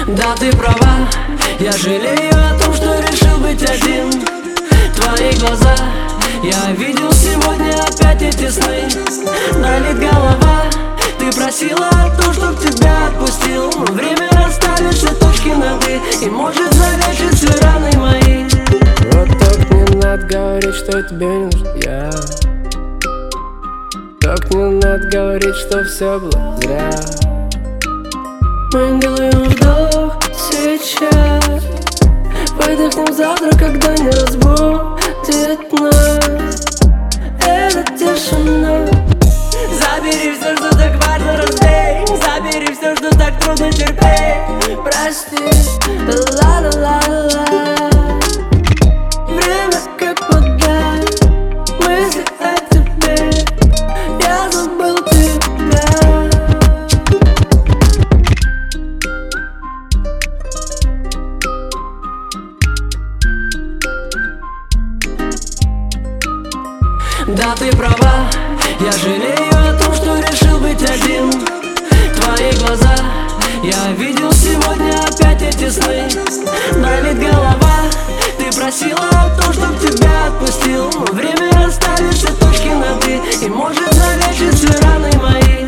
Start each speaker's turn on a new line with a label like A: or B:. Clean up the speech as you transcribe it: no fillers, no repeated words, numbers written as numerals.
A: Да, ты права, я жалею о том, что решил быть один. Твои глаза я видел сегодня, опять эти сны. Болит голова, ты просила о том, чтоб тебя отпустил. Но время расставит все точки над «и», и может залечить все раны мои.
B: Вот так не надо говорить, что тебе не нужен я. Так не надо говорить, что все было зря. Мы делаем вдох сейчас, выдохнем завтра, когда не разбудит нас эта тишина.
A: Забери все, что так важно, разбей. Забери все, что так трудно терпеть.
B: Прости, ла-ла-ла-ла. Время как вода, мысли о тебе, я забыл тебя.
A: Да, ты права, я жалею о том, что решил быть один. Твои глаза я видел сегодня, опять эти сны. Болит голова, ты просила о том, чтоб тебя отпустил. Но время расставит все точки над «и», и может залечить все раны мои.